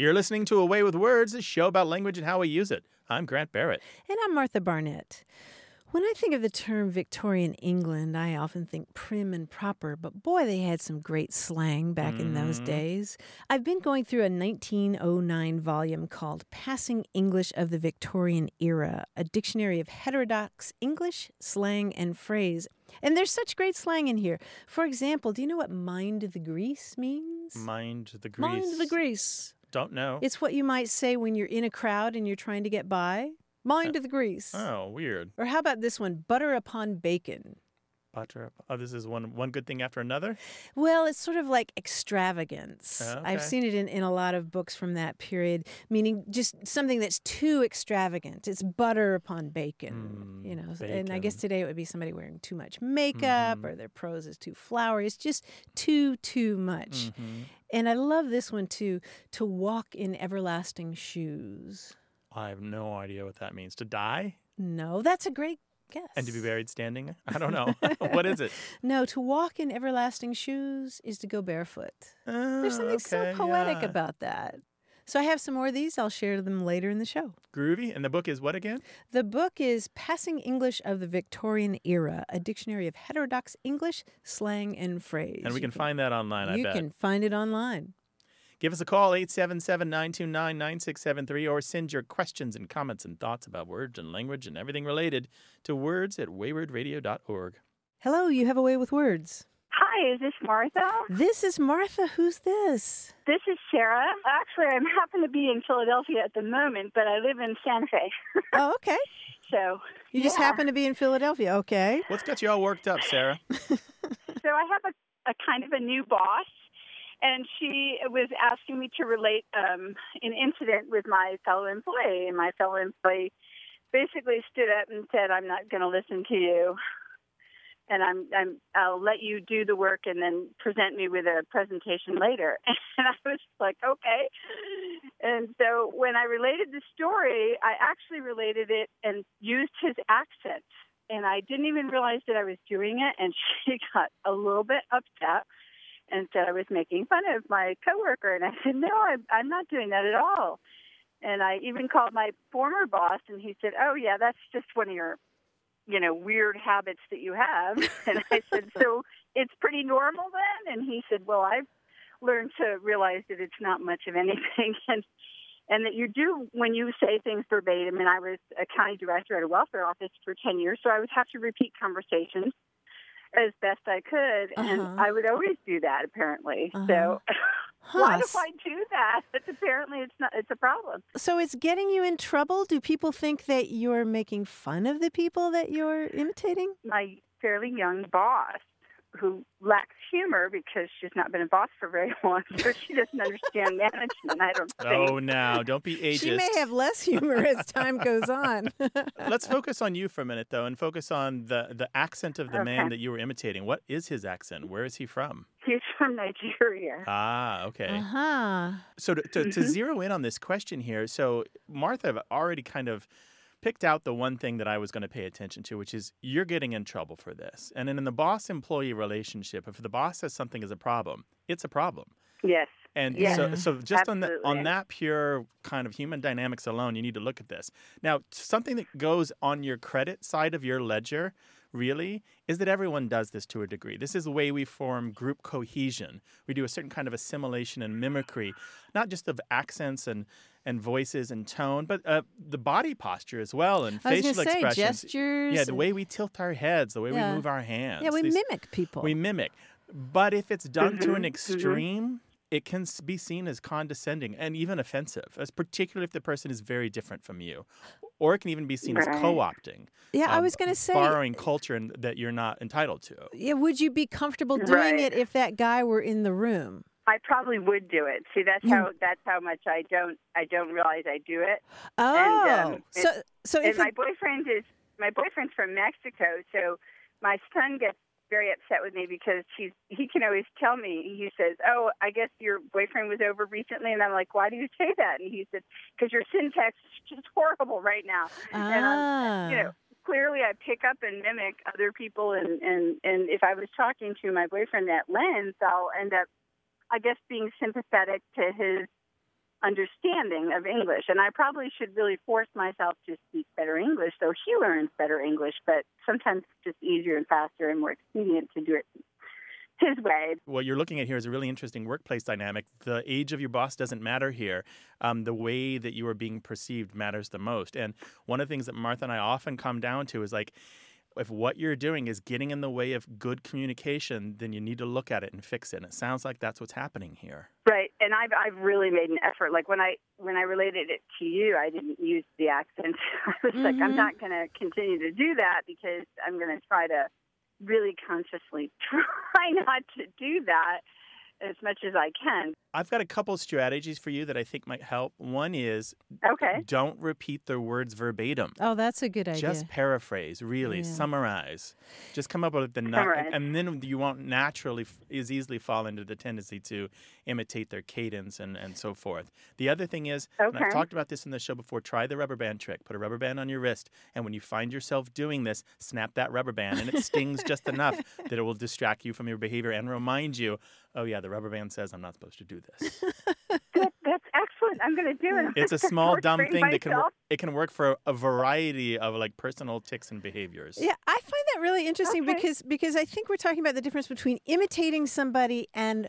You're listening to Away with Words, a show about language and how we use it. I'm Grant Barrett. And I'm Martha Barnett. When I think of the term Victorian England, I often think prim and proper, but boy, they had some great slang back in those days. I've been going through a 1909 volume called Passing English of the Victorian Era, a dictionary of heterodox English, slang, and phrase. And there's such great slang in here. For example, do you know what mind the grease means? Mind the grease. Mind the grease. Don't know. It's what you might say when you're in a crowd and you're trying to get by. Mind the grease. Oh, weird. Or how about this one? Butter upon bacon. Butter. Oh, this is one good thing after another? Well, it's sort of like extravagance. Okay. I've seen it in a lot of books from that period, meaning just something that's too extravagant. It's butter upon bacon, And I guess today it would be somebody wearing too much makeup or their prose is too flowery. It's just too much. And I love this one too, to walk in everlasting shoes. I have no idea what that means. To die? No, that's a great guess. And to be buried standing? I don't know. What is it? No, to walk in everlasting shoes is to go barefoot. There's something so poetic about that. So I have some more of these. I'll share them later in the show. Groovy. And the book is what again? The book is Passing English of the Victorian Era, a dictionary of heterodox English, slang, and phrase. And we can find that online, I bet. You can find it online. Give us a call, 877-929-9673, or send your questions and comments and thoughts about words and language and everything related to words@waywardradio.org. Hello, you have a way with words. Hi, is this Martha? This is Martha. Who's this? This is Sarah. Actually, I happen to be in Philadelphia at the moment, but I live in Santa Fe. Oh, okay. So you just happen to be in Philadelphia. Okay. What's got you all worked up, Sarah? So I have a kind of a new boss. And she was asking me to relate an incident with my fellow employee. And my fellow employee basically stood up and said, "I'm not going to listen to you. And I'll let you do the work and then present me with a presentation later." And I was like, okay. And so when I related the story, I actually related it and used his accent. And I didn't even realize that I was doing it. And she got a little bit upset and said I was making fun of my coworker. And I said, no, I'm not doing that at all. And I even called my former boss, and he said, oh, yeah, that's just one of your, weird habits that you have. And I said, so it's pretty normal then? And he said, well, I've learned to realize that it's not much of anything. And that you do, when you say things verbatim, and I was a county director at a welfare office for 10 years, so I would have to repeat conversations as best I could, and I would always do that, apparently. So why do I do that? But apparently it's a problem. So it's getting you in trouble? Do people think that you're making fun of the people that you're imitating? My fairly young boss, who lacks humor because she's not been a boss for very long, so she doesn't understand management, I don't think. Oh, now, don't be ageist. She may have less humor as time goes on. Let's focus on you for a minute, though, and focus on the accent of the man that you were imitating. What is his accent? Where is he from? He's from Nigeria. Ah, okay. So to zero in on this question here, so Martha already kind of picked out the one thing that I was going to pay attention to, which is you're getting in trouble for this. And then in the boss-employee relationship, if the boss says something is a problem, it's a problem. Yes. And so just on that pure kind of human dynamics alone, you need to look at this. Now, something that goes on your credit side of your ledger, really, is that everyone does this to a degree. This is the way we form group cohesion. We do a certain kind of assimilation and mimicry, not just of accents and voices and tone, but the body posture as well and facial expressions. Gestures. Yeah, the way we tilt our heads, the way we move our hands. Yeah, we mimic people. We mimic. But if it's done to an extreme, it can be seen as condescending and even offensive, as particularly if the person is very different from you. Or it can even be seen as co-opting. Yeah, I was going to say, borrowing culture that you're not entitled to. Yeah, would you be comfortable doing it if that guy were in the room? I probably would do it. See, that's how much I don't realize I do it. Oh, and, so if my boyfriend's from Mexico, so my son gets very upset with me because he can always tell me. He says, "Oh, I guess your boyfriend was over recently," and I'm like, "Why do you say that?" And he said, "Because your syntax is just horrible right now." And clearly I pick up and mimic other people, and if I was talking to my boyfriend that lens, I'll end up, I guess, being sympathetic to his understanding of English. And I probably should really force myself to speak better English, so he learns better English, but sometimes it's just easier and faster and more expedient to do it his way. What you're looking at here is a really interesting workplace dynamic. The age of your boss doesn't matter here. The way that you are being perceived matters the most. And one of the things that Martha and I often come down to is like, if what you're doing is getting in the way of good communication, then you need to look at it and fix it. And it sounds like that's what's happening here. Right, and I've really made an effort. Like when I related it to you, I didn't use the accent. I was like, I'm not going to continue to do that because I'm going to try to really consciously try not to do that as much as I can. I've got a couple strategies for you that I think might help. One is don't repeat the words verbatim. Oh, that's a good idea. Just paraphrase, really, summarize. Just come up with the and then you won't naturally as easily fall into the tendency to imitate their cadence and so forth. The other thing is, and I've talked about this in the show before, try the rubber band trick. Put a rubber band on your wrist, and when you find yourself doing this, snap that rubber band, and it stings just enough that it will distract you from your behavior and remind you, oh yeah, the rubber band says I'm not supposed to do this. That's excellent. I'm going to do it. It's a small, dumb thing that can work for a variety of like personal tics and behaviors. Yeah, I find that really interesting because I think we're talking about the difference between imitating somebody and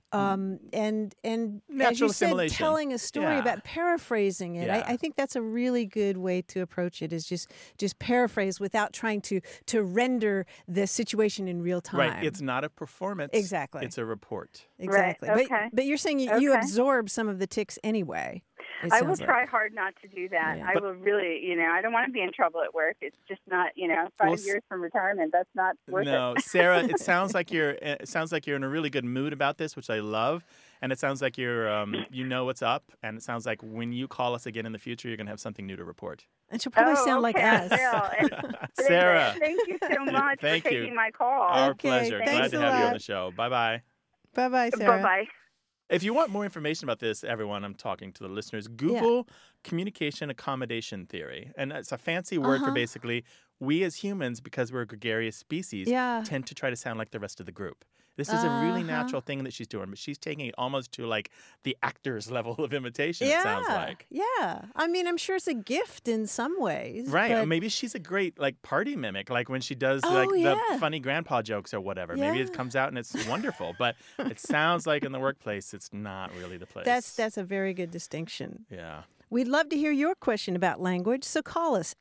as you said, telling a story about paraphrasing it. I think that's a really good way to approach it, is just paraphrase without trying to render the situation in real time. Right. It's not a performance. Exactly. It's a report. Exactly. Right. Okay. But you're saying you absorb some of the tics anyway. I will try hard not to do that. Yeah. I will really, I don't want to be in trouble at work. It's just not, 5 years from retirement. That's not worth it. No, Sarah, it sounds like you're in a really good mood about this, which I love. And it sounds like you're, you know what's up. And it sounds like when you call us again in the future, you're going to have something new to report. And she'll probably sound like us. Sarah. Thank you so much for taking my call. Our pleasure. Thanks Glad to have you on the show. Bye-bye. Bye-bye, Sarah. Bye-bye. If you want more information about this, everyone, I'm talking to the listeners, Google communication accommodation theory. And it's a fancy word for basically we as humans, because we're a gregarious species, tend to try to sound like the rest of the group. This is a really natural thing that she's doing, but she's taking it almost to like the actor's level of imitation, it sounds like. Yeah. I mean, I'm sure it's a gift in some ways. Right. But... Or maybe she's a great like party mimic, like when she does the funny grandpa jokes or whatever. Maybe it comes out and it's wonderful, but it sounds like in the workplace, it's not really the place. That's a very good distinction. Yeah. We'd love to hear your question about language, so call us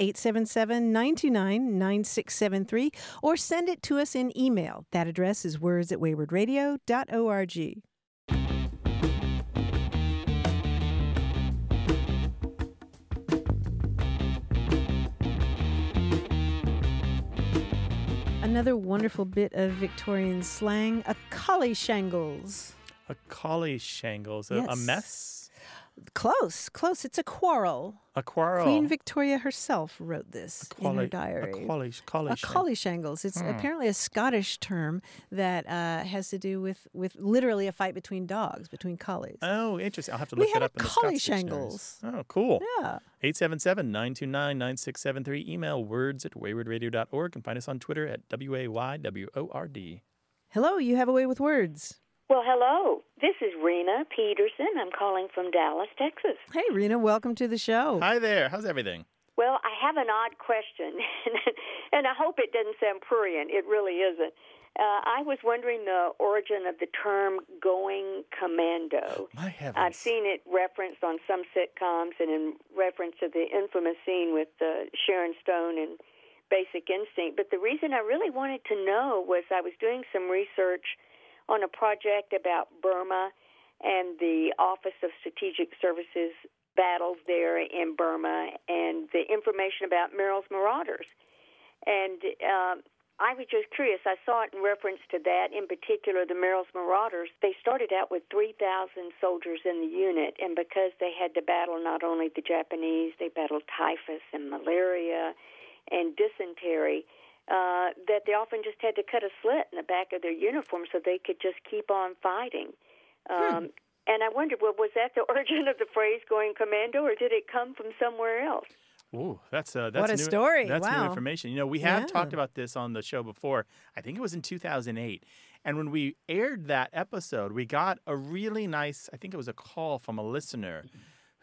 877-929-9673 or send it to us in email. That address is words@waywardradio.org. Another wonderful bit of Victorian slang, a collie-shangles. A collie-shangles, a mess? Close. It's a quarrel. A quarrel. Queen Victoria herself wrote this in her diary. A collie-shangles. It's apparently a Scottish term that has to do with literally a fight between dogs, between collies. Oh, interesting. I'll have to look it up in the Scots collie-shangles. Oh, cool. Yeah. 877-929-9673. Email words@waywardradio.org and find us on Twitter at WAYWORD. Hello, you have a way with words. Well, hello. This is Rena Peterson. I'm calling from Dallas, Texas. Hey, Rena. Welcome to the show. Hi there. How's everything? Well, I have an odd question, and I hope it doesn't sound prurient. It really isn't. I was wondering the origin of the term going commando. My heavens. I've seen it referenced on some sitcoms and in reference to the infamous scene with Sharon Stone and Basic Instinct. But the reason I really wanted to know was I was doing some research on a project about Burma and the Office of Strategic Services battles there in Burma and the information about Merrill's Marauders. And I was just curious. I saw it in reference to that. In particular, the Merrill's Marauders, they started out with 3,000 soldiers in the unit, and because they had to battle not only the Japanese, they battled typhus and malaria and dysentery, that they often just had to cut a slit in the back of their uniform so they could just keep on fighting. And I wondered, well, was that the origin of the phrase going commando, or did it come from somewhere else? Ooh, that's what a story. That's new information. We have talked about this on the show before. I think it was in 2008. And when we aired that episode, we got a really nice, I think it was a call from a listener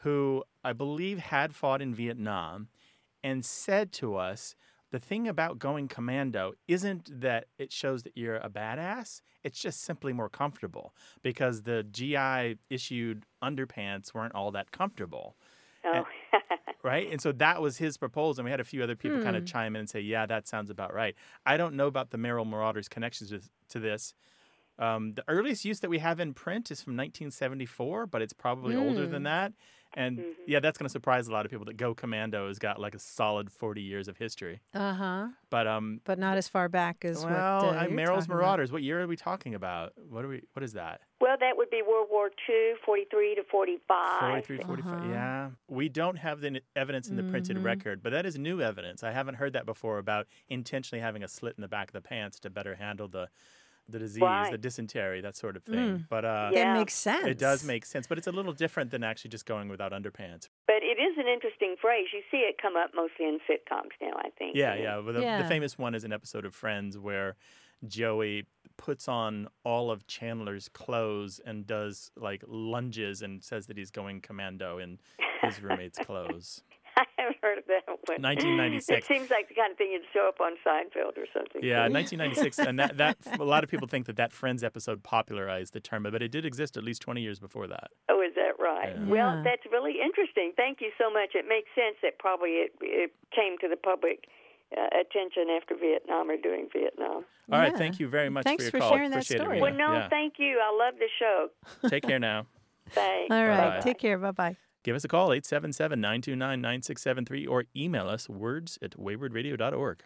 who I believe had fought in Vietnam and said to us, the thing about going commando isn't that it shows that you're a badass. It's just simply more comfortable because the GI issued underpants weren't all that comfortable. Oh. Right? And so that was his proposal. And we had a few other people kind of chime in and say, yeah, that sounds about right. I don't know about the Merrill Marauders' connections to this. The earliest use that we have in print is from 1974, but it's probably older than that. And yeah, that's going to surprise a lot of people that Go Commando has got like a solid 40 years of history. But not as far back as Merrill's Marauders. What year are we talking about? What is that? Well, that would be World War II, 43 to 45. 43 to 45, yeah. We don't have the evidence in the printed record, but that is new evidence. I haven't heard that before about intentionally having a slit in the back of the pants to better handle the disease, the dysentery, that sort of thing. But it makes sense. It does make sense, but it's a little different than actually just going without underpants. But it is an interesting phrase. You see it come up mostly in sitcoms now, I think. Yeah. Well, the famous one is an episode of Friends where Joey puts on all of Chandler's clothes and does like lunges and says that he's going commando in his roommate's clothes. I haven't heard of that one. 1996. It seems like the kind of thing you'd show up on Seinfeld or something. Yeah, 1996, and that a lot of people think that Friends episode popularized the term, but it did exist at least 20 years before that. Oh, is that right? Yeah. Well, that's really interesting. Thank you so much. It makes sense that probably it came to the public attention after Vietnam or during Vietnam. All right, thank you very much Thanks for your for call. sharing that Appreciate story. it, Well, Rena. thank you. I love the show. Take care now. Thanks. All right, Bye-bye. take care. Bye-bye. Give us a call, 877-929-9673, or email us, words@waywardradio.org.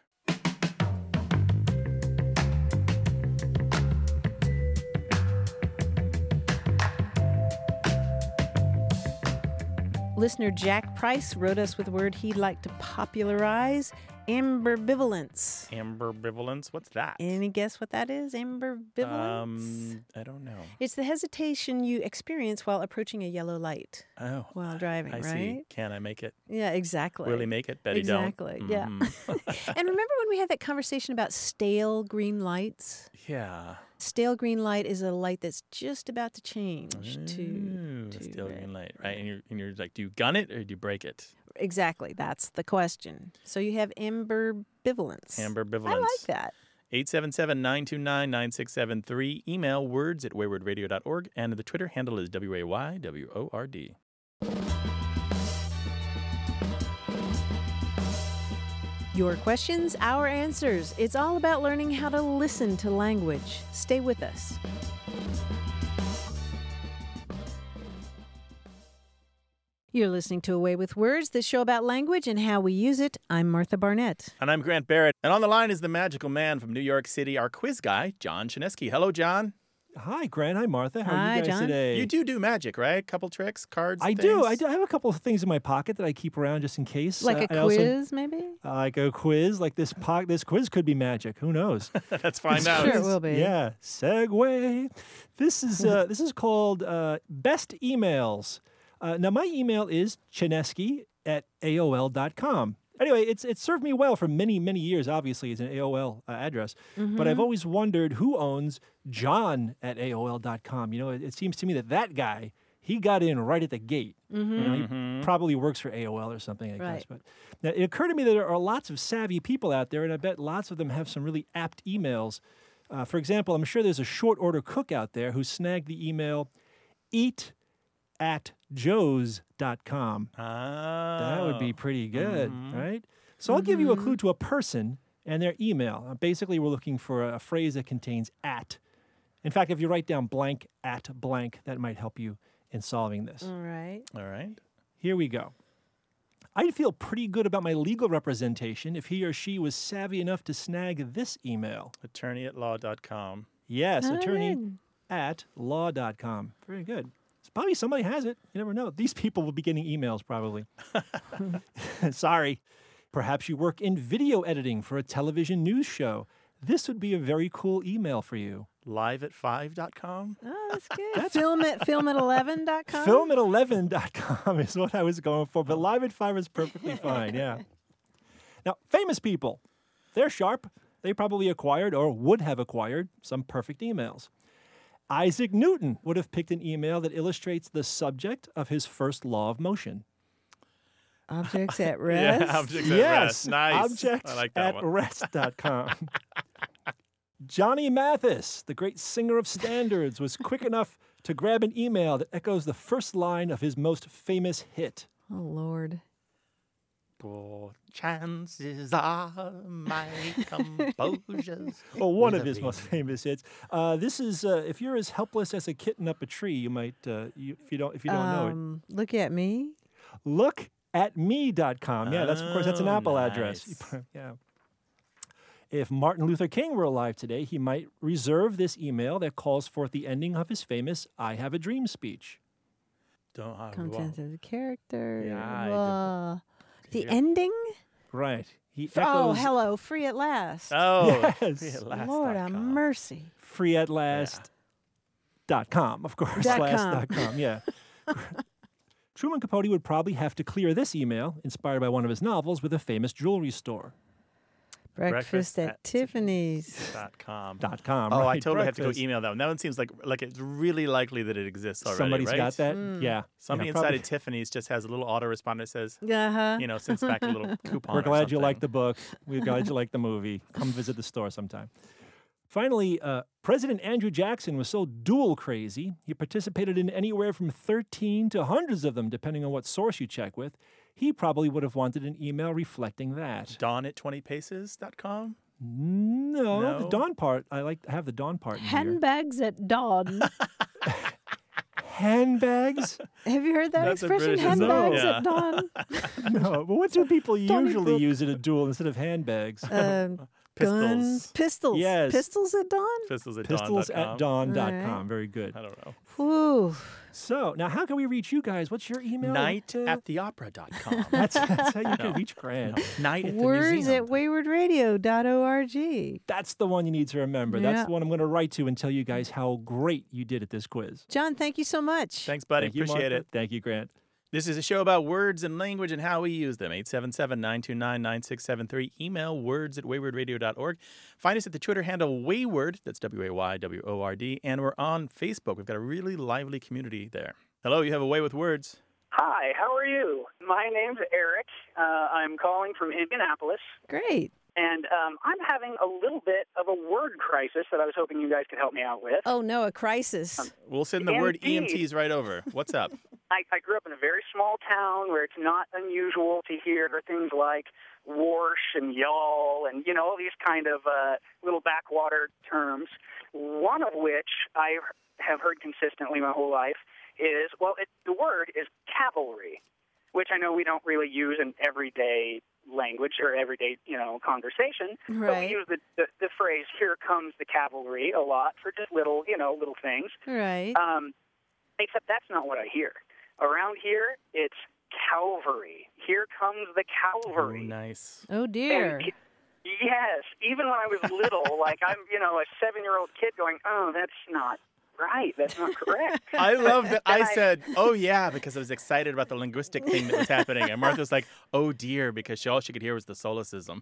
Listener Jack Price wrote us with a word he'd like to popularize, ambivalence. Ambivalence? What's that? Any guess what that is, ambivalence? I don't know. It's the hesitation you experience while approaching a yellow light Oh. while driving, I right? see. Can I make it? Yeah, exactly. Will he make it? Betty exactly. don't. Yeah. Mhm. And remember when we had that conversation about stale green lights? Yeah. Stale green light is a light that's just about to change to Steel red. green light, right? And you're like, do you gun it or do you break it? Exactly. That's the question. So you have ambivalence. Ambivalence. I like that. 877-929-9673. Email words@waywardradio.org. And the Twitter handle is WAYWORD. Your questions, our answers. It's all about learning how to listen to language. Stay with us. You're listening to Away with Words, the show about language and how we use it. I'm Martha Barnett. And I'm Grant Barrett. And on the line is the magical man from New York City, our quiz guy, John Chinesky. Hello, John. Hi, Grant. Hi, Martha. How are Hi, you guys John. today? You do magic, right? Couple tricks, cards, I things? do. I have a couple of things in my pocket that I keep around just in case. Like a I also- quiz, maybe? like a quiz. Like this quiz could be magic. Who knows? Let's find out. Sure it will be. Yeah. Segue. This is called Best Emails. Now, my email is chinesky@aol.com. Anyway, it's served me well for many, many years. Obviously, it's an AOL address. But I've always wondered who owns John@aol.com. You know, it seems to me that guy, he got in right at the gate. You know, he probably works for AOL or something, I guess. But now, it occurred to me that there are lots of savvy people out there, and I bet lots of them have some really apt emails. For example, I'm sure there's a short order cook out there who snagged the email eat@joes.com. That would be pretty good, right? So I'll give you a clue to a person and their email. Basically, we're looking for a phrase that contains at. In fact, if you write down blank at blank, that might help you in solving this. All right. All right. Here we go. I'd feel pretty good about my legal representation if he or she was savvy enough to snag this email. Attorney@law.com. Yes, Oh, attorney@law.com. Very good. Probably somebody has it. You never know. These people will be getting emails probably. Sorry. Perhaps you work in video editing for a television news show. This would be a very cool email for you. Liveat5.com. Oh, that's good. Film at 11.com? Film@11.com is what I was going for, but Live at 5 is perfectly fine, yeah. Now, famous people, they're sharp. They probably acquired or would have acquired some perfect emails. Isaac Newton would have picked an email that illustrates the subject of his first law of motion. Objects at rest? Yeah, objects at Yes, rest. Nice. objects I like that at one. rest.com. Johnny Mathis, the great singer of standards, was quick enough to grab an email that echoes the first line of his most famous hit. Oh, Lord. For chances are my composure's Well, one of with a his most beam. famous hits. This is if you're as helpless as a kitten up a tree, you might if you don't know it. Look at me. Lookatme.com. Yeah, that's of course that's an Oh, Apple address. nice. Yeah. If Martin Luther King were alive today, he might reserve this email that calls forth the ending of his famous "I Have a Dream" speech. Don't have Content of the character. Yeah, The Yeah. ending? Right. He Oh, echoes hello, free at last. Oh, Yes. Lord have mercy. freeatlast.com, of course. .com. Last.com, yeah. Truman Capote would probably have to clear this email, inspired by one of his novels, with a famous jewelry store. Breakfast at Tiffany's. .com. .com, Oh, I right, totally have to go breakfast. email that one. That one seems like it's really likely that it exists already. Somebody's right? got that? Mm. Yeah. Somebody yeah, inside probably. of Tiffany's just has a little autoresponder that says, Uh-huh. sends back a little coupon. We're or glad you like something. the book. We're glad you like the movie. Come visit the store sometime. Finally, President Andrew Jackson was so duel crazy, he participated in anywhere from 13 to hundreds of them, depending on what source you check with. He probably would have wanted an email reflecting that. Dawn at 20paces.com? No, the No? dawn part. I have the dawn part in here. Handbags at dawn. Handbags? Have you heard that That's a expression? British Handbags insult. at dawn. No, but what do people Donny usually Brooke. use at a duel instead of handbags? Guns. Pistols. Yes. Pistols at dawn? Pistols at Pistols at dawn.com. dawn.com. Right. Very good. I don't know. Ooh. So, now how can we reach you guys? What's your email? Night at theopera.com. That's how you can No. reach Grant. Night at the Words museum. at waywardradio.org. That's the one you need to remember. That's Yeah. the one I'm going to write to and tell you guys how great you did at this quiz. John, thank you so much. Thanks, buddy. Thank you, Appreciate Martha. it. Thank you, Grant. This is a show about words and language and how we use them. 877-929-9673. Email words at waywardradio.org. Find us at the Twitter handle Wayward. That's WAYWORD. And we're on Facebook. We've got a really lively community there. Hello, you have a way with words. Hi, how are you? My name's Eric. I'm calling from Indianapolis, Great. and I'm having a little bit of a word crisis that I was hoping you guys could help me out with. Oh, no, a crisis. We'll send the word Indeed. EMTs right over. What's up? I grew up in a very small town where it's not unusual to hear things like warsh and y'all and, all these kind of little backwater terms, one of which I have heard consistently my whole life is, the word is cavalry, which I know we don't really use in everyday language or everyday, conversation. But we Right. use the phrase, here comes the cavalry, a lot for just little things. Right. Except that's not what I hear. Around here, it's Calvary. Here comes the Oh, Calvary. nice. Oh, dear. And yes, even when I was little, like I'm, a 7-year-old kid going, oh, that's not right. That's not correct. I love that I Then said, oh, yeah, because I was excited about the linguistic thing that was happening. And Martha's like, oh, dear, because all she could hear was the solecism.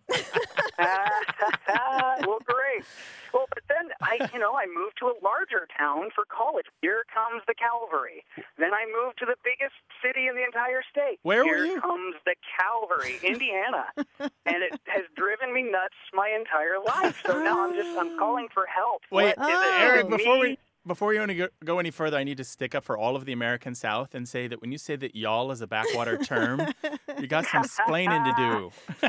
Well, great. Well, but then I moved to a larger town for college. Here comes the Calvary. Then I moved to the biggest city in the entire state. Where were Here you? comes the Calvary, Indiana. And it has driven me nuts my entire life. So now I'm calling for help. Wait, What is it? Eric, Me? before you go any further, I need to stick up for all of the American South and say that when you say that y'all is a backwater term, you got some splaining to do.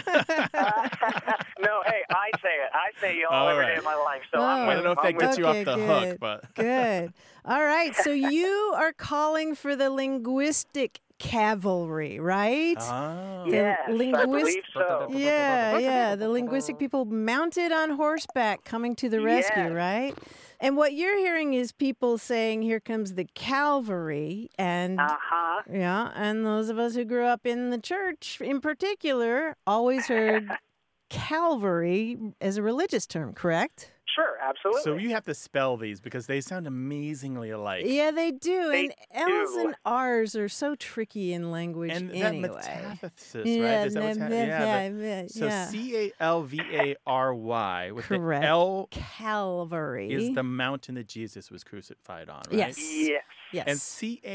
No, hey, I say it. I say y'all All every right. day of my life. So Oh. I'm I don't know if that I'm gets you off Okay, the good. hook, but Good. All right. So you are calling for the linguistic cavalry, right? oh. Yes, I linguist- believe so. Yeah. The linguistic people mounted on horseback coming to the rescue, Yes. right? And what you're hearing is people saying, here comes the cavalry. And Uh-huh. yeah, and those of us who grew up in the church in particular always heard Calvary as a religious term, correct? Sure, absolutely. So you have to spell these because they sound amazingly alike. Yeah, they do. They and L's do. and R's are so tricky in language And anyway. that metathesis, Yeah, right? Is that what's happening? So yeah. Calvary with Correct. the L Calvary is the mountain that Jesus was crucified on, right? Yes. Yes. Yes. And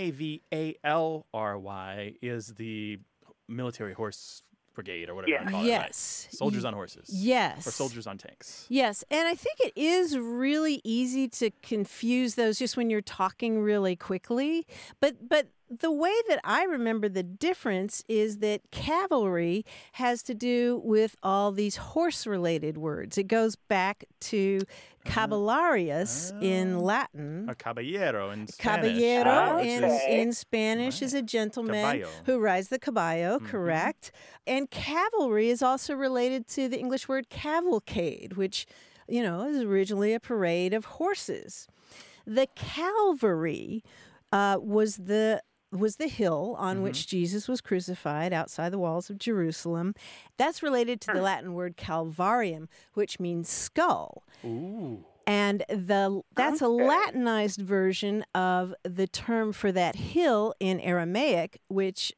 Cavalry is the military horse brigade or whatever you call it. Yes. Right? Soldiers on horses. Yes. Or soldiers on tanks. Yes, and I think it is really easy to confuse those just when you're talking really quickly. But the way that I remember the difference is that cavalry has to do with all these horse-related words. It goes back to caballarius in Latin. A caballero in Spanish. Caballero which is- in Spanish is a gentleman Caballo. who rides the caballo, correct? And cavalry is also related to the English word cavalcade, which, is originally a parade of horses. The Calvary was the hill on which Jesus was crucified outside the walls of Jerusalem. That's related to the Latin word calvarium, which means skull. Ooh. And that's a Latinized version of the term for that hill in Aramaic, which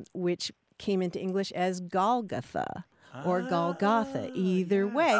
came into English as Golgotha or Golgotha, either way,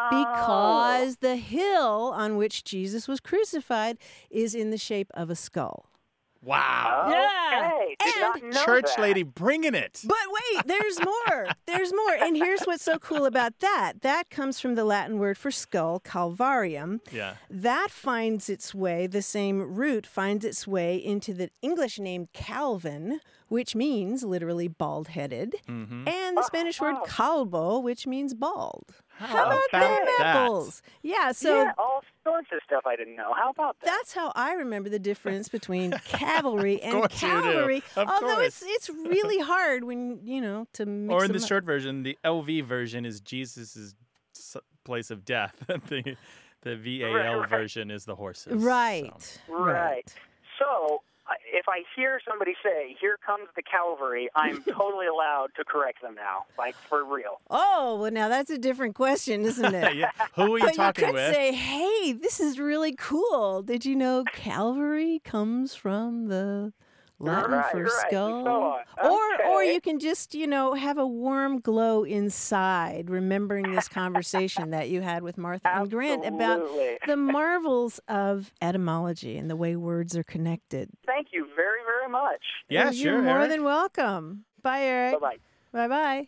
because the hill on which Jesus was crucified is in the shape of a skull. Wow. Yeah. Okay. Did not know Church that. lady bringing it. But wait, there's more. There's more. And here's what's so cool about that. That comes from the Latin word for skull, calvarium. Yeah. That finds its way, the same root finds its way into the English name Calvin, which means literally bald-headed, and the Spanish word calvo, which means bald. How about them apples? Yeah, so all sorts of stuff I didn't know. How about that? that's how I remember the difference between cavalry and course you do. cavalry. Of Although course. it's really hard when to mix Or in the them up. short version, the LV version is Jesus' place of death. the VAL Right. version is the horses. Right. So. Right. So if I hear somebody say, "Here comes the cavalry," I'm totally allowed to correct them now, like for real. Oh, well, now that's a different question, isn't it? Yeah. Who are you But talking you could with? say, hey, this is really cool. Did you know Calvary comes from the Latin Right, for right, skull? and so on. Or Okay. you can just, have a warm glow inside, remembering this conversation that you had with Martha and Grant about Absolutely. the marvels of etymology and the way words are connected. Thank you very, very much. Yeah, You're sure, more Eric. than welcome. Bye, Eric. Bye-bye. Bye-bye.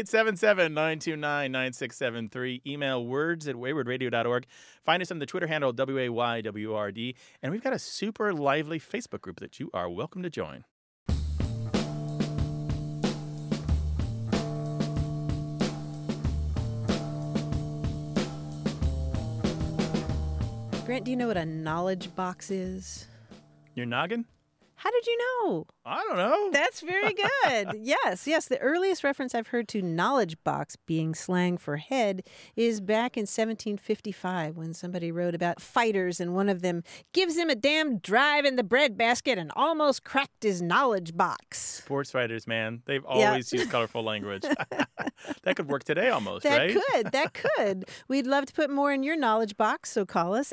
877-929-9673. Email words@waywardradio.org. Find us on the Twitter handle WAYWRD. And we've got a super lively Facebook group that you are welcome to join. Grant, do you know what a knowledge box is? Your noggin? How did you know? I don't know. That's very good. Yes. The earliest reference I've heard to knowledge box being slang for head is back in 1755 when somebody wrote about fighters and one of them gives him a damn drive in the breadbasket and almost cracked his knowledge box. Sports writers, man. They've Yeah. always used colorful language. That could work today almost, right? That could. We'd love to put more in your knowledge box, so call us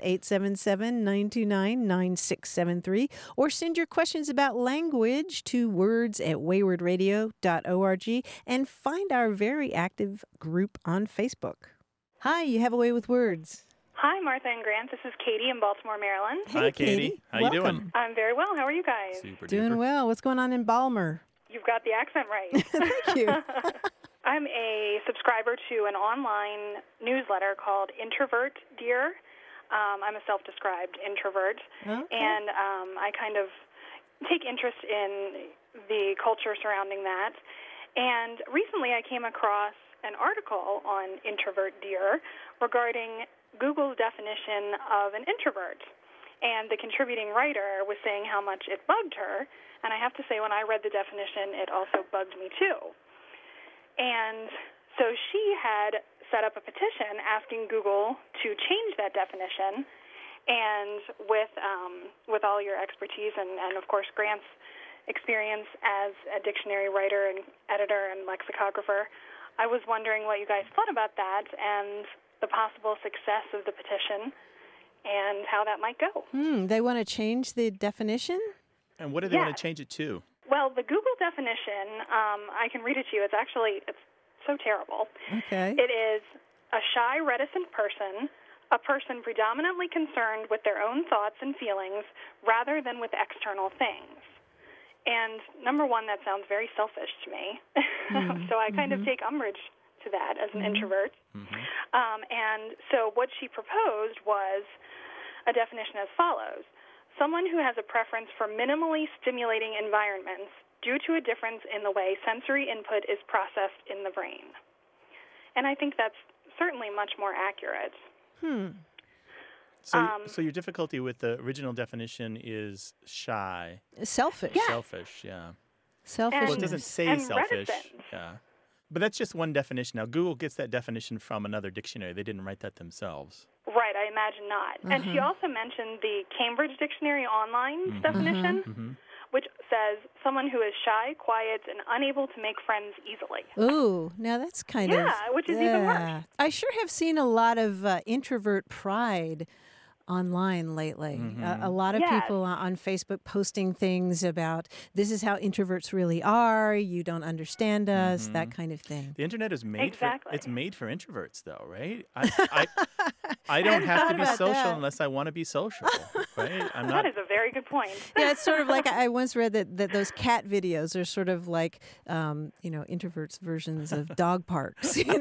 877-929-9673 or send your questions about language to words@waywardradio.org and find our very active group on Facebook. Hi, you have a way with words. Hi, Martha and Grant. This is Katie in Baltimore, Maryland. Hey, Hi, Katie. How you doing? Welcome. I'm very well. How are you guys? Super Doing duper. well. What's going on in Balmer? You've got the accent right. Thank you. I'm a subscriber to an online newsletter called Introvert Dear. I'm a self-described introvert, and I kind of take interest in the culture surrounding that. And recently I came across an article on Introvert Dear regarding Google's definition of an introvert. And the contributing writer was saying how much it bugged her. And I have to say, when I read the definition, it also bugged me too. And so she had set up a petition asking Google to change that definition. And with all your expertise and of course Grant's experience as a dictionary writer and editor and lexicographer, I was wondering what you guys thought about that and the possible success of the petition and how that might go. They want to change the definition? And what do they want to change it to? Well, the Google definition, I can read it to you. It's so terrible. Okay. It is a shy, reticent person, a person predominantly concerned with their own thoughts and feelings rather than with external things. And number one, that sounds very selfish to me. So I kind of take umbrage to that as an introvert. And so what she proposed was a definition as follows. Someone who has a preference for minimally stimulating environments due to a difference in the way sensory input is processed in the brain. And I think that's certainly much more accurate. So your difficulty with the original definition is shy. Selfish. Yeah. Selfish, yeah. Selfishness. Well, it doesn't say and selfish. reticent. Yeah. But that's just one definition. Now, Google gets that definition from another dictionary. They didn't write that themselves. Right, I imagine not. And she also mentioned the Cambridge Dictionary Online definition, which says someone who is shy, quiet, and unable to make friends easily. Ooh, now that's kind of... Yeah, which is even worse. I sure have seen a lot of introvert pride online lately. A lot of people on Facebook posting things about this is how introverts really are, you don't understand us, that kind of thing. The internet is made it's made for introverts, though, right? I don't have to be social unless I want to be social, right? That is a very good point. Yeah, it's sort of like I once read that those cat videos are sort of like, introverts' versions of dog parks. Right.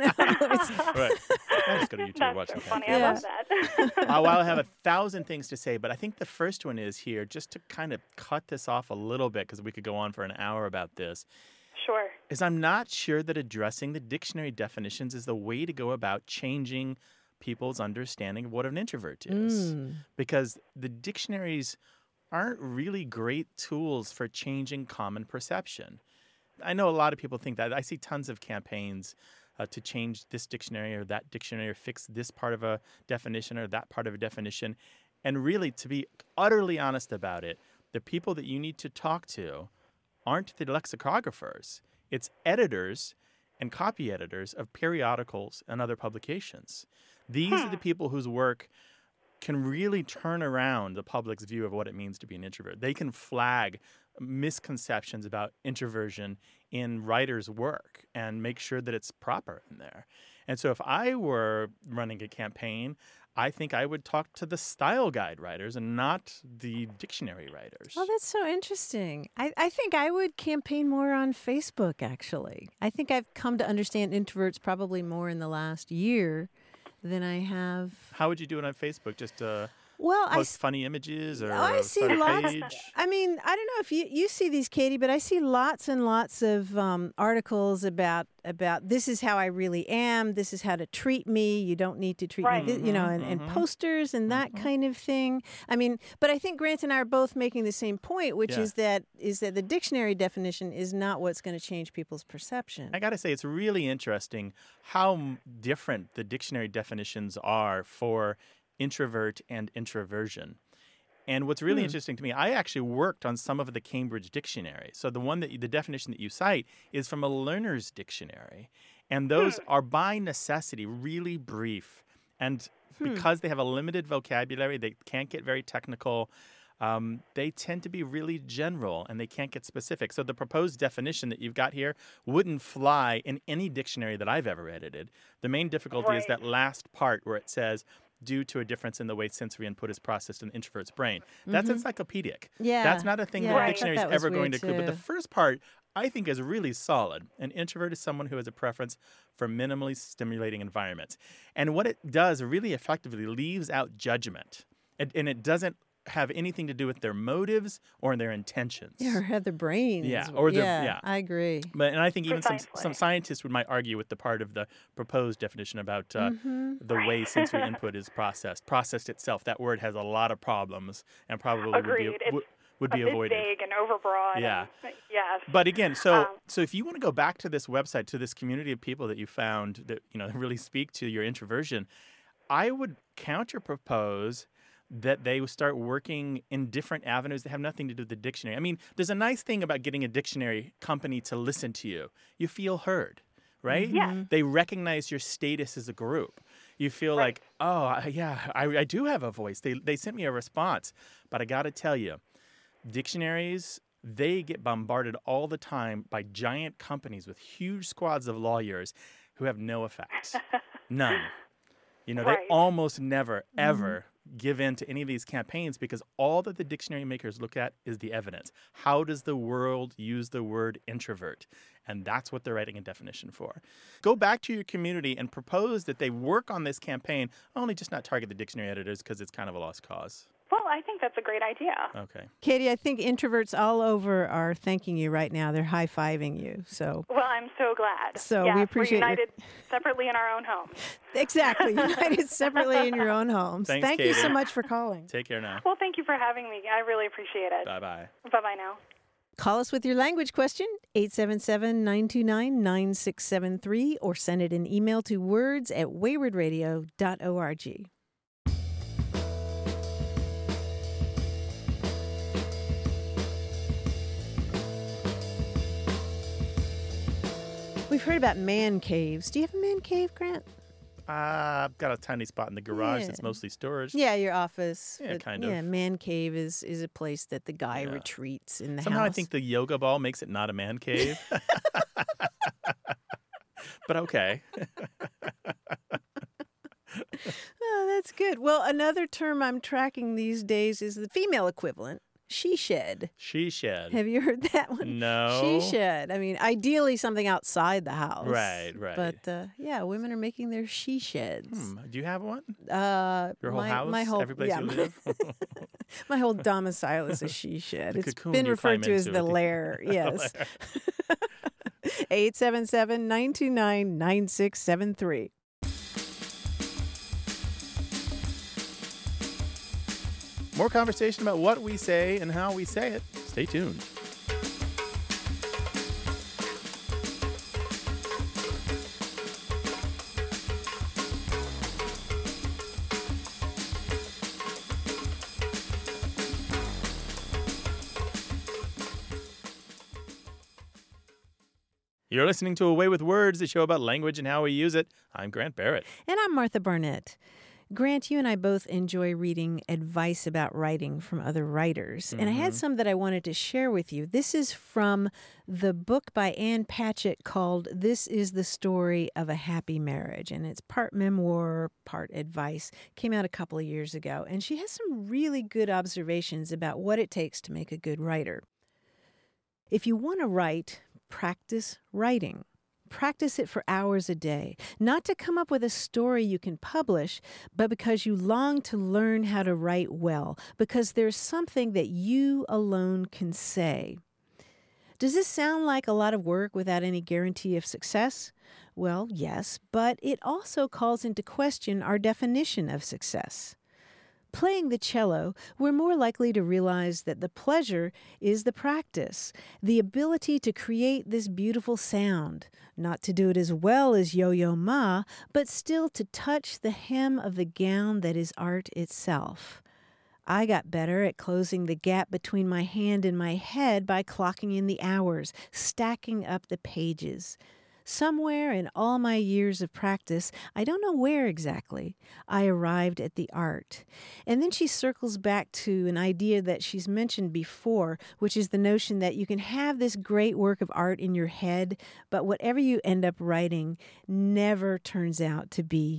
I just go to YouTube and watch That's so them. funny. I love that. While I have 1,000 things to say, but I think the first one is here, just to kind of cut this off a little bit, because we could go on for an hour about this, Sure. is I'm not sure that addressing the dictionary definitions is the way to go about changing people's understanding of what an introvert is. Because the dictionaries aren't really great tools for changing common perception. I know a lot of people think that. I see tons of campaigns to change this dictionary or that dictionary or fix this part of a definition or that part of a definition. And really, to be utterly honest about it, the people that you need to talk to aren't the lexicographers. It's editors and copy editors of periodicals and other publications. These are the people whose work can really turn around the public's view of what it means to be an introvert. They can flag misconceptions about introversion in writers' work and make sure that it's proper in there. And so if I were running a campaign, I think I would talk to the style guide writers and not the dictionary writers. Oh, that's so interesting. I think I would campaign more on Facebook, actually. I think I've come to understand introverts probably more in the last year than I have. How would you do it on Facebook? Just Well, post funny images or I see start a lots. page? I mean, I don't know if you see these, Katie, but I see lots and lots of articles about this is how I really am. This is how to treat me. You don't need to treat me, and posters and that kind of thing. I mean, but I think Grant and I are both making the same point, which is that the dictionary definition is not what's going to change people's perception. I got to say, it's really interesting how different the dictionary definitions are for introvert and introversion. And what's really interesting to me, I actually worked on some of the Cambridge Dictionary. So the definition that you cite is from a learner's dictionary. And those are by necessity really brief. And because they have a limited vocabulary, they can't get very technical. They tend to be really general and they can't get specific. So the proposed definition that you've got here wouldn't fly in any dictionary that I've ever edited. The main difficulty is that last part where it says, due to a difference in the way sensory input is processed in the introvert's brain. That's encyclopedic. Yeah. That's not a thing that a dictionary is that was ever going weird to include. But too. the first part, I think, is really solid. An introvert is someone who has a preference for minimally stimulating environments. And what it does really effectively leaves out judgment. And it doesn't have anything to do with their motives or their intentions. Yeah, or have their brains. Yeah, I agree. And I think even some Precisely. scientists might argue with the part of the proposed definition about the way sensory input is processed itself. That word has a lot of problems and probably Agreed. would be a bit avoided. vague and overbroad. Yeah. Yes. But again, so if you want to go back to this website, to this community of people that you found that really speak to your introversion, I would counter-propose that they start working in different avenues that have nothing to do with the dictionary. I mean, there's a nice thing about getting a dictionary company to listen to you. You feel heard, right? Yeah. They recognize your status as a group. You feel like, oh, I do have a voice. They sent me a response. But I got to tell you, dictionaries, they get bombarded all the time by giant companies with huge squads of lawyers who have no effect. None. They almost never, ever give in to any of these campaigns because all that the dictionary makers look at is the evidence. How does the world use the word introvert? And that's what they're writing a definition for. Go back to your community and propose that they work on this campaign, only just not target the dictionary editors because it's kind of a lost cause. Well, I think that's a great idea. Okay. Katie, I think introverts all over are thanking you right now. They're high-fiving you. So. Well, I'm so glad. So we appreciate we're united separately in our own homes. Exactly. United separately in your own homes. Thanks, Thank Katie. you so much for calling. Take care now. Well, thank you for having me. I really appreciate it. Bye-bye. Bye-bye now. Call us with your language question, 877-929-9673, or send it an email to words@waywardradio.org. We've heard about man caves. Do you have a man cave, Grant? I've got a tiny spot in the garage that's mostly storage. Yeah, your office. Yeah, kind of. Yeah, man cave is a place that the guy retreats in the Somehow house. I think the yoga ball makes it not a man cave. But okay. Oh, that's good. Well, another term I'm tracking these days is the female equivalent, she shed. She shed. Have you heard that one? No. She shed. I mean, ideally something outside the house. Right. But women are making their she sheds. Do you have one? Your whole house? My whole, every place you live? My whole domicile is a she shed. It's cocoon been you referred climb to as into the it. lair. Yes. 877-929-9673. More conversation about what we say and how we say it. Stay tuned. You're listening to Away with Words, the show about language and how we use it. I'm Grant Barrett. And I'm Martha Barnett. Grant, you and I both enjoy reading advice about writing from other writers. And I had some that I wanted to share with you. This is from the book by Ann Patchett called This is the Story of a Happy Marriage. And it's part memoir, part advice. Came out a couple of years ago. And she has some really good observations about what it takes to make a good writer. If you want to write, practice writing. Practice it for hours a day, not to come up with a story you can publish, but because you long to learn how to write well, because there's something that you alone can say. Does this sound like a lot of work without any guarantee of success? Well, yes, but it also calls into question our definition of success. Playing the cello, we're more likely to realize that the pleasure is the practice, the ability to create this beautiful sound, not to do it as well as Yo-Yo Ma, but still to touch the hem of the gown that is art itself. I got better at closing the gap between my hand and my head by clocking in the hours, stacking up the pages. Somewhere in all my years of practice, I don't know where exactly, I arrived at the art. And then she circles back to an idea that she's mentioned before, which is the notion that you can have this great work of art in your head, but whatever you end up writing never turns out to be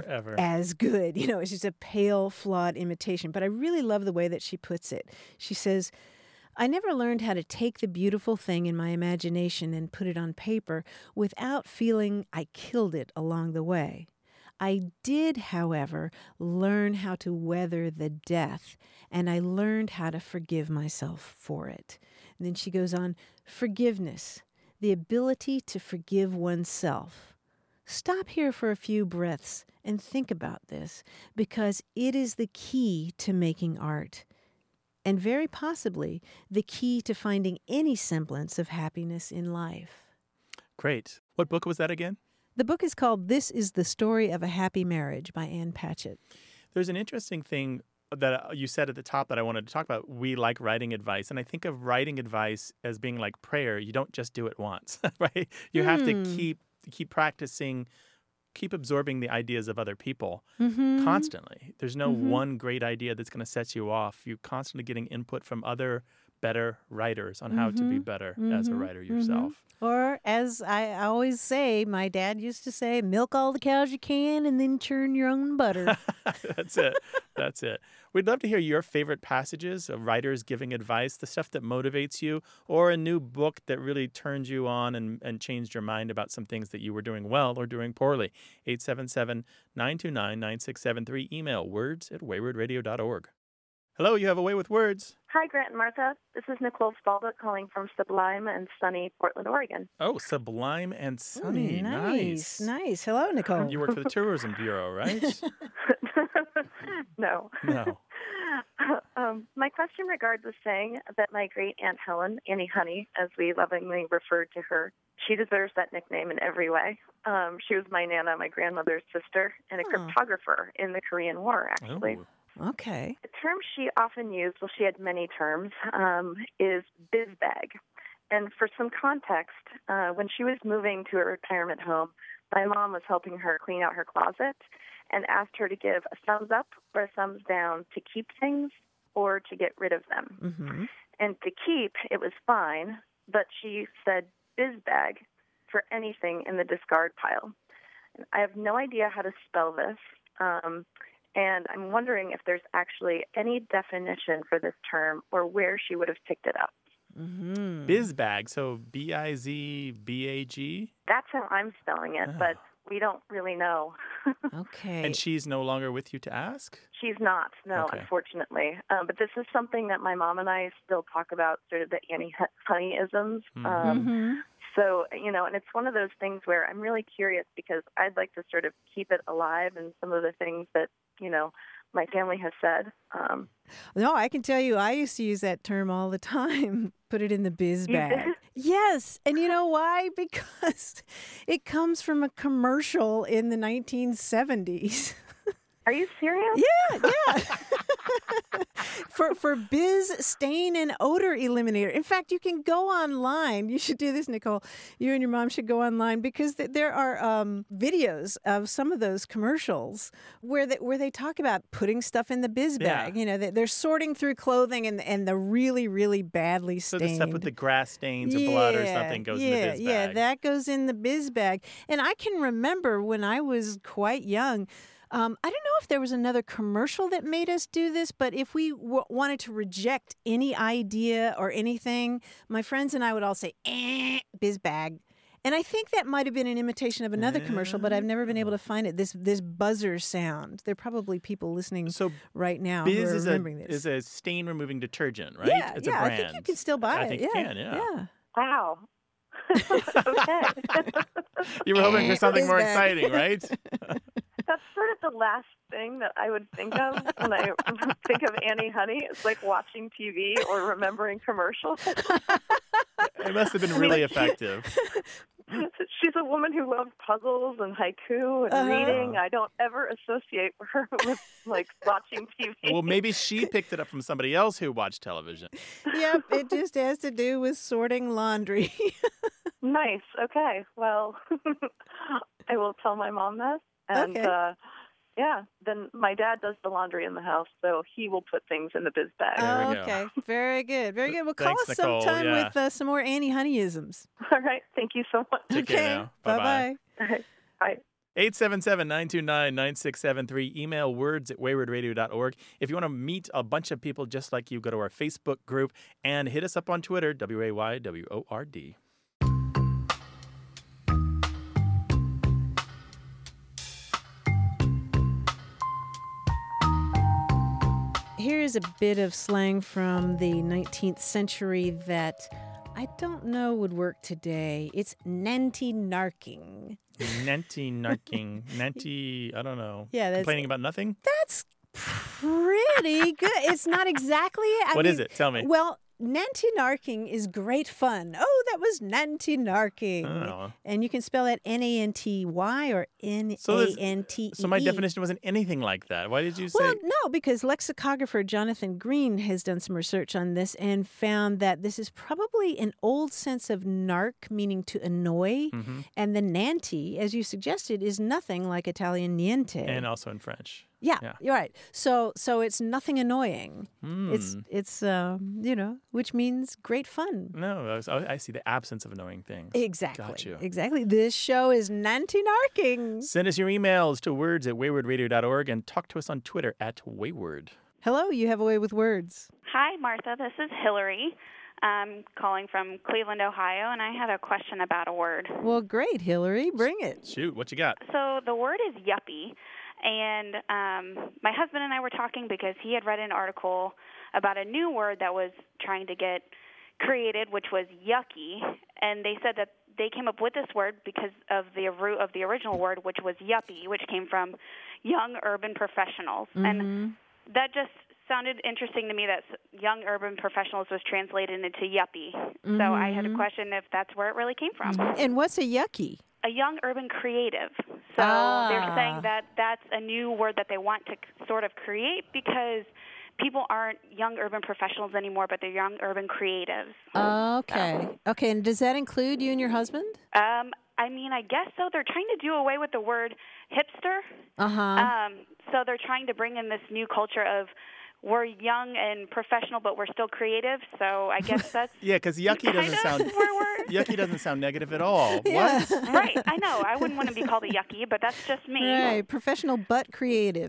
as good. You know, it's just a pale, flawed imitation. But I really love the way that she puts it. She says, I never learned how to take the beautiful thing in my imagination and put it on paper without feeling I killed it along the way. I did, however, learn how to weather the death, and I learned how to forgive myself for it. And then she goes on, forgiveness, the ability to forgive oneself. Stop here for a few breaths and think about this, because it is the key to making art. And very possibly the key to finding any semblance of happiness in life. Great. What book was that again? The book is called This is the Story of a Happy Marriage by Ann Patchett. There's an interesting thing that you said at the top that I wanted to talk about. We like writing advice. And I think of writing advice as being like prayer. You don't just do it once, right? You have to keep practicing keep absorbing the ideas of other people Mm-hmm. constantly. There's no one great idea that's going to set you off. You're constantly getting input from other better writers on how to be better as a writer yourself. Or, as I always say, my dad used to say, milk all the cows you can and then churn your own butter. That's it. That's it. We'd love to hear your favorite passages of writers giving advice, the stuff that motivates you, or a new book that really turned you on and changed your mind about some things that you were doing well or doing poorly. 877-929-9673. Email words@waywardradio.org. Hello, you have a way with words. Hi, Grant and Martha. This is Nicole Spaldwick calling from Sublime and sunny Portland, Oregon. Oh, Sublime and Sunny. Nice. Hello, Nicole. You work for the Tourism Bureau, right? No. No. My question regards a saying that my great Aunt Helen, Annie Honey, as we lovingly referred to her, she deserves that nickname in every way. She was my Nana, my grandmother's sister, and a cryptographer in the Korean War, actually. Oh. Okay. The term she often used, well, she had many terms, is biz bag. And for some context, when she was moving to a retirement home, my mom was helping her clean out her closet and asked her to give a thumbs up or a thumbs down to keep things or to get rid of them. Mm-hmm. And to keep, it was fine, but she said biz bag for anything in the discard pile. And I have no idea how to spell this. And I'm wondering if there's actually any definition for this term or where she would have picked it up. Mm-hmm. Bizbag, so B-I-Z-B-A-G? That's how I'm spelling it, but we don't really know. Okay. And she's no longer with you to ask? She's not, no, Okay. unfortunately. But this is something that my mom and I still talk about, sort of the Annie Honey-isms. So, and it's one of those things where I'm really curious because I'd like to sort of keep it alive and some of the things that, my family has said. No, I can tell you, I used to use that term all the time. Put it in the biz You bag. did? Yes. And you know why? Because it comes from a commercial in the 1970s. Are you serious? Yeah. for Biz Stain and Odor Eliminator. In fact, you can go online. You should do this, Nicole. You and your mom should go online because there are videos of some of those commercials where they talk about putting stuff in the biz bag. They're sorting through clothing and the really, really badly stained. So the stuff with the grass stains or blood or something goes in the biz bag. Yeah, that goes in the biz bag. And I can remember when I was quite young, I don't know if there was another commercial that made us do this, but if we wanted to reject any idea or anything, my friends and I would all say, biz bag. And I think that might have been an imitation of another commercial, but I've never been able to find it. This buzzer sound. There are probably people listening right now who are remembering this. Biz is a stain-removing detergent, right? Yeah, it's a brand. I think you can still buy it. I think you can, yeah. Wow. Okay. You were hoping for something more exciting, right? That's sort of the last thing that I would think of when I think of Annie Honey. It's like watching TV or remembering commercials. It must have been really effective. She's a woman who loves puzzles and haiku and reading. I don't ever associate her with, watching TV. Well, maybe she picked it up from somebody else who watched television. Yep, it just has to do with sorting laundry. Nice. Okay. Well, I will tell my mom that. And, then my dad does the laundry in the house, so he will put things in the biz bag. There we go. Okay. Very good. Very good. Well, call Thanks, us Nicole. sometime Yeah. with some more Annie Honey-isms. All right. Thank you so much. Take care now. Bye-bye. Bye-bye. Bye. 877-929-9673. Email words@waywardradio.org. If you want to meet a bunch of people just like you, go to our Facebook group and hit us up on Twitter, WAYWORD. Here is a bit of slang from the 19th century that I don't know would work today. It's nanty-narking. Nanty-narking. Nanty, I don't know. Yeah, that's complaining about nothing? That's pretty good. It's not exactly it. What is it? Tell me. Well, Nanty-narking is great fun. Oh, that was nanty-narking. Oh. And you can spell that N-A-N-T-Y or N-A-N-T-E. So my definition wasn't anything like that. Why did you say? Well, no, because lexicographer Jonathan Green has done some research on this and found that this is probably an old sense of narc, meaning to annoy. Mm-hmm. And the nanty, as you suggested, is nothing like Italian niente. And also in French. Yeah, you're right. So it's nothing annoying. It's which means great fun. No, I see the absence of annoying things. Exactly. Got you. Exactly. This show is nanty-narking. Send us your emails to words@waywardradio.org and talk to us on Twitter @wayward. Hello, you have a way with words. Hi, Martha. This is Hillary. I'm calling from Cleveland, Ohio, and I had a question about a word. Well, great, Hillary. Bring it. Shoot, what you got? So the word is yuppie. And my husband and I were talking because he had read an article about a new word that was trying to get created, which was yucky. And they said that they came up with this word because of the root of the original word, which was yuppie, which came from young urban professionals. Mm-hmm. And that just sounded interesting to me that young urban professionals was translated into yuppie. Mm-hmm. So I had a question if that's where it really came from. Mm-hmm. And what's a yucky? A young urban creative. So they're saying that that's a new word that they want to sort of create because people aren't young urban professionals anymore, but they're young urban creatives. Okay. Okay, and does that include you and your husband? I mean, I guess so. They're trying to do away with the word hipster. Uh-huh. So they're trying to bring in this new culture of we're young and professional, but we're still creative. So I guess that's because yucky doesn't sound negative at all. Yeah. What? Right, I know. I wouldn't want to be called a yucky, but that's just me. Right, professional but creative.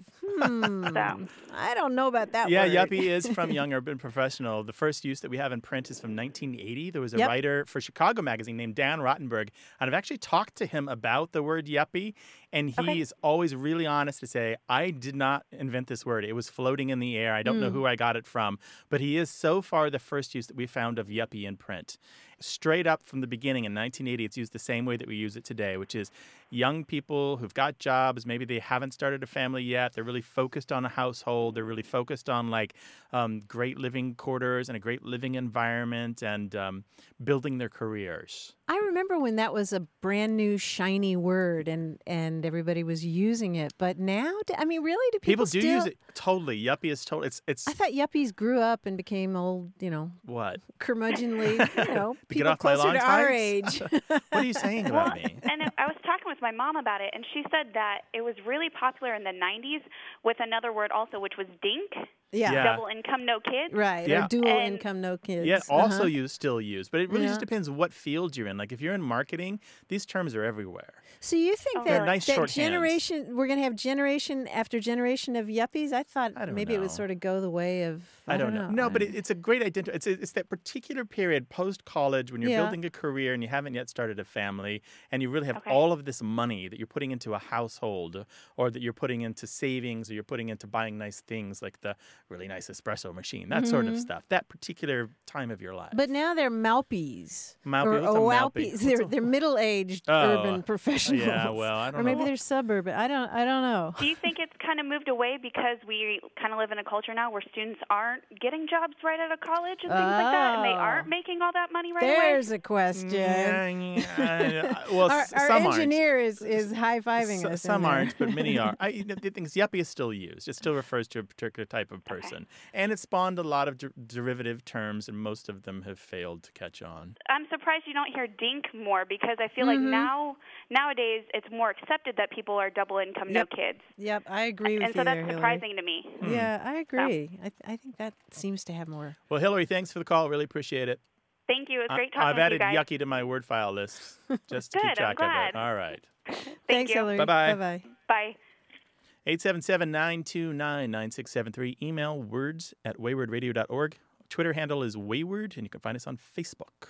So. I don't know about that word. Yeah, yuppie is from young urban professional. The first use that we have in print is from 1980. There was a writer for Chicago Magazine named Dan Rottenberg, and I've actually talked to him about the word yuppie, and he is always really honest to say, I did not invent this word. It was floating in the air. I don't know who I got it from, but he is so far the first use that we found of yuppie in print. Straight up from the beginning in 1980, it's used the same way that we use it today, which is young people who've got jobs. Maybe they haven't started a family yet. They're really focused on a household. They're really focused on great living quarters and a great living environment and building their careers. I remember when that was a brand new shiny word and everybody was using it. But now, really, do people do use it? Totally. Yuppie is totally. It's. I thought yuppies grew up and became old, What? Curmudgeonly, Get off closer my lawn to our age. What are you saying about me? And I was talking with my mom about it, and she said that it was really popular in the 90s with another word also, which was dink. Yeah. Double income, no kids. Right. Yeah. Or dual income, no kids. Yeah, also you still use. But it really just depends what field you're in. Like if you're in marketing, these terms are everywhere. So you think that generation, we're going to have generation after generation of yuppies? I thought maybe it would sort of go the way of, I don't know. No, but it's a great identity. It's that particular period post-college when you're building a career and you haven't yet started a family and you really have all of this money that you're putting into a household or that you're putting into savings or you're putting into buying nice things like the really nice espresso machine, that sort of stuff, that particular time of your life. But now they're malpies. Malpies. They're middle-aged urban professionals. Yeah, well, I don't know. Or maybe they're suburban. I don't know. Do you think it's kind of moved away because we kind of live in a culture now where students aren't getting jobs right out of college and things like that, and they aren't making all that money right away? There's a question. Well, our some engineer is high-fiving us. Some aren't, but many are. The thing is, yuppie is still used. It still refers to a particular type of person. And it spawned a lot of derivative terms, and most of them have failed to catch on. I'm surprised you don't hear dink more because I feel like nowadays it's more accepted that people are double income, no kids. Yep, I agree with you. And so that's Hillary. surprising to me. Yeah, I agree. So. I think that seems to have more. Well, Hillary, thanks for the call. Really appreciate it. Thank you. It was great talking I've to you added guys. yucky to my word file list just to keep track of it. All right. Thanks, you. Hillary. Bye-bye. Bye-bye. Bye. 877-929-9673. Email words@waywardradio.org. Twitter handle is Wayward, and you can find us on Facebook.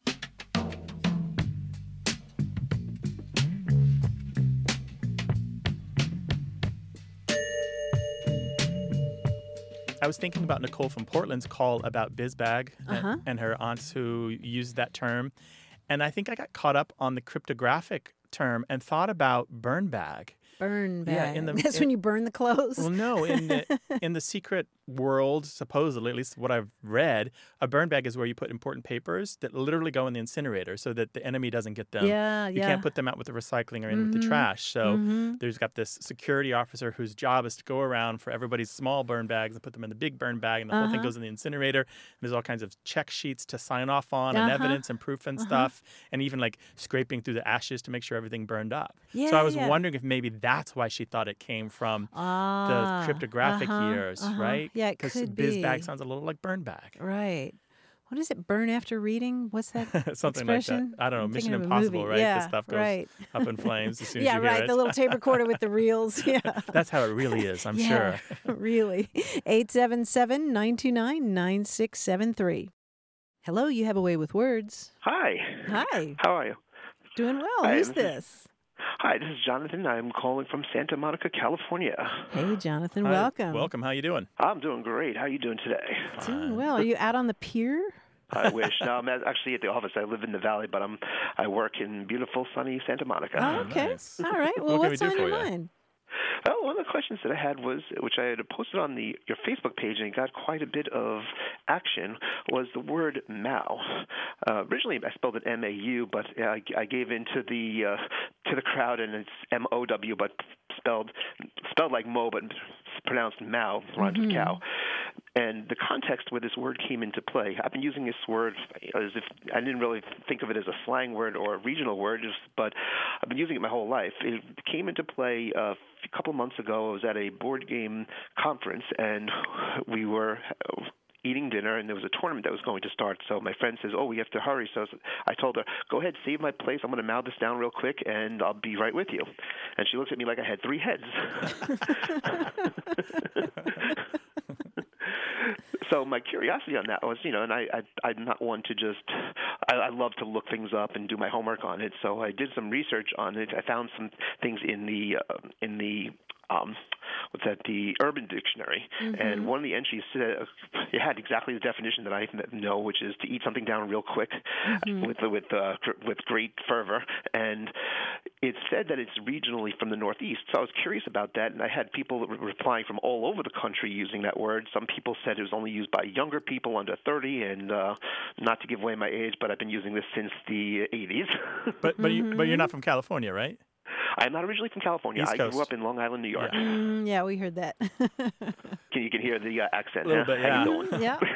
I was thinking about Nicole from Portland's call about bizbag and her aunts who used that term. And I think I got caught up on the cryptographic term and thought about burn bag. Burn bag. Yeah, That's when you burn the clothes? Well, no. In the secret world, supposedly, at least what I've read, a burn bag is where you put important papers that literally go in the incinerator so that the enemy doesn't get them. You can't put them out with the recycling or in with the trash. So there's got this security officer whose job is to go around for everybody's small burn bags and put them in the big burn bag, and the whole thing goes in the incinerator. And there's all kinds of check sheets to sign off on and evidence and proof and stuff, and even like scraping through the ashes to make sure everything burned up. So I was wondering if maybe that's why she thought it came from the cryptographic years, right? Yeah, it could be. Biz bag sounds a little like burn bag. Right. What is it? Burn after reading? What's that Something expression? like that. I don't know. I'm Mission thinking of a Impossible, movie. right? Yeah, This stuff goes up in flames as soon as you hear it. The little tape recorder with the reels. Yeah. That's how it really is, I'm sure. Really. 877-929-9673. Hello, you have a way with words. Hi. Hi. How are you? Doing well. Who's this? Hi, this is Jonathan. I'm calling from Santa Monica, California. Hey, Jonathan. Hi. Welcome. Welcome. How you doing? I'm doing great. How are you doing today? Doing well. Are you out on the pier? I wish. No, I'm actually at the office. I live in the Valley, but I work in beautiful, sunny Santa Monica. Oh, okay. Nice. All right. Well, What can what's we do on for your you? mind? Well, one of the questions that I had was, which I had posted on your Facebook page and got quite a bit of action, was the word Mao. Originally, I spelled it M-A-U, but I gave in to the crowd, and it's M-O-W, but spelled like Mo, but pronounced Mao, rhymes with cow. And the context where this word came into play, I've been using this word as if I didn't really think of it as a slang word or a regional word, but I've been using it my whole life. It came into play a couple months ago. I was at a board game conference, and we were eating dinner, and there was a tournament that was going to start. So my friend says, we have to hurry. So I told her, go ahead, save my place. I'm going to mow this down real quick, and I'll be right with you. And she looked at me like I had three heads. So my curiosity on that was, and I'm not one to just, I love to look things up and do my homework on it. So I did some research on it. I found some things in the the Urban Dictionary, and one of the entries said it had exactly the definition that I know, which is to eat something down real quick with great fervor, and it said that it's regionally from the Northeast. So I was curious about that, and I had people replying from all over the country using that word. Some people said it was only used by younger people under 30, and not to give away my age, but I've been using this since the 80s. But you're not from California, right? I'm not originally from California. East I Coast. grew up in Long Island, New York. Yeah, we heard that. You can hear the accent. A little bit, yeah. How you doing? Yeah.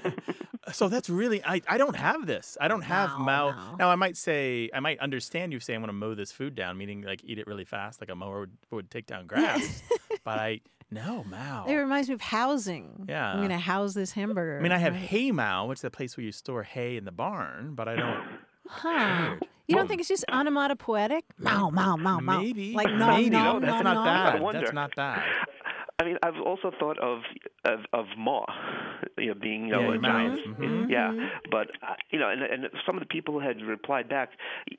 So that's really, I don't have this. I don't have Mao. Now, I might understand you saying I want to mow this food down, meaning like eat it really fast, like a mower would take down grass. But no, Mao. It reminds me of housing. Yeah. I'm going to house this hamburger. I mean, I have Hay Mao, which is the place where you store hay in the barn, but I don't. Huh. You don't think it's just onomatopoetic? Mow, mow, mow, mow. Maybe. Like nom, Maybe. nom, That's nom, not nom. bad. I wonder. That's not bad. I mean, I've also thought of maw, being your a mouth. giant. Mm-hmm. Yeah, but and some of the people had replied back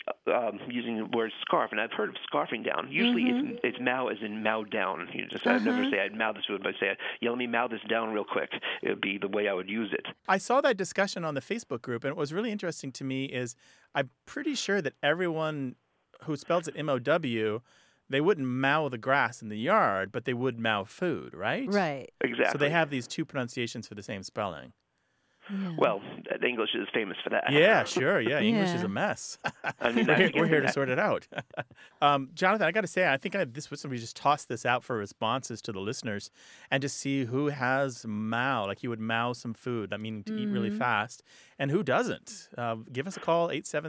using the word scarf, and I've heard of scarfing down. Usually, it's mow as in mow down. I'd never say I'd mow this food, but say, let me mow this down real quick. It would be the way I would use it. I saw that discussion on the Facebook group, and what was really interesting to me is I'm pretty sure that everyone who spells it M-O-W, they wouldn't mow the grass in the yard, but they would mow food, right? Right. Exactly. So they have these two pronunciations for the same spelling. Yeah. Well, English is famous for that. Yeah, sure. Yeah, English is Yeah. a mess. I mean, we're here to sort it out. Jonathan, I got to say, I think this was somebody just toss this out for responses to the listeners and just see who has mow, like you would mow some food, that meaning to eat really fast, and who doesn't. Give us a call,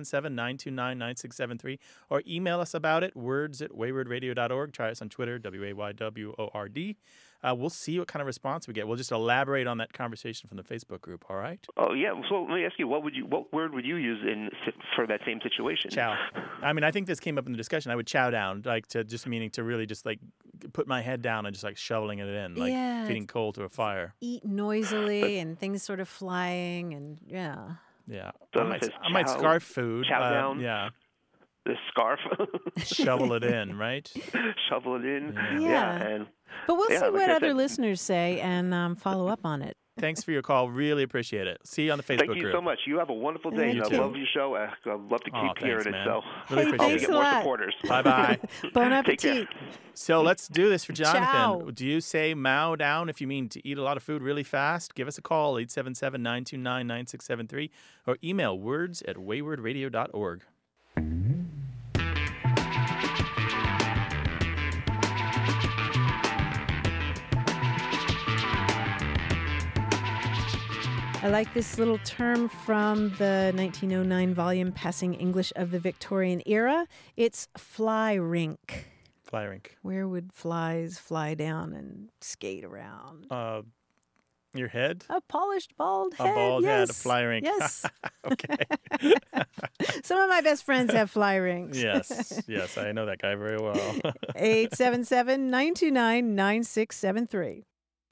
877-929-9673, or email us about it, words@waywardradio.org. Try us on Twitter, WAYWORD. We'll see what kind of response we get. We'll just elaborate on that conversation from the Facebook group, all right? Oh, yeah. So let me ask you, what word would you use for that same situation? Chow. I mean, I think this came up in the discussion. I would chow down, like meaning to really just like put my head down and just like shoveling it in, like feeding coal to a fire. Eat noisily and things sort of flying and Yeah. So I might scarf food. Chow down. Yeah. The scarf. Shovel it in, right? Shovel it in. Yeah. And but we'll see like what I other said, listeners say and follow up on it. Thanks for your call. Really appreciate it. See you on the Facebook group. Thank you so much. You have a wonderful day. I love your show. I love to keep hearing it. So really appreciate it. Get more supporters. Bye-bye. Bon appetit. So let's do this for Jonathan. Ciao. Do you say mow down if you mean to eat a lot of food really fast? Give us a call, 877-929-9673, or email words@waywardradio.org. I like this little term from the 1909 volume, Passing English of the Victorian Era. It's fly rink. Fly rink. Where would flies fly down and skate around? Your head? A polished bald head. A bald head, a yes. fly rink. Yes. Okay. Some of my best friends have fly rinks. Yes, I know that guy very well. 877-929-9673.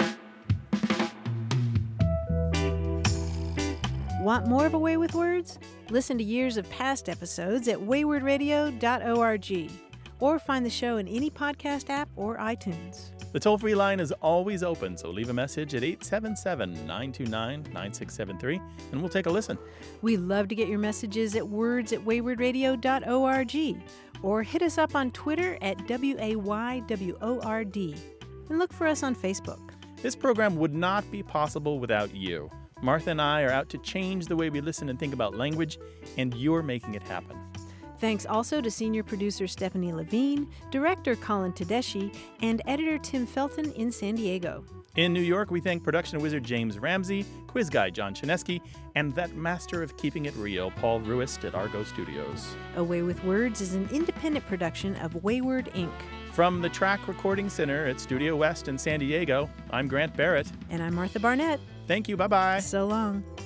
Want more of A Way with Words? Listen to years of past episodes at waywardradio.org or find the show in any podcast app or iTunes. The toll-free line is always open, so leave a message at 877-929-9673, and we'll take a listen. We love to get your messages at words@waywardradio.org or hit us up on Twitter at WAYWORD and look for us on Facebook. This program would not be possible without you. Martha and I are out to change the way we listen and think about language, and you're making it happen. Thanks also to senior producer Stephanie Levine, director Colin Tedeschi, and editor Tim Felton in San Diego. In New York, we thank production wizard James Ramsey, quiz guy John Chinesky, and that master of keeping it real, Paul Ruist at Argo Studios. A Way with Words is an independent production of Wayward, Inc. From the Track Recording Center at Studio West in San Diego, I'm Grant Barrett. And I'm Martha Barnett. Thank you. Bye-bye. So long.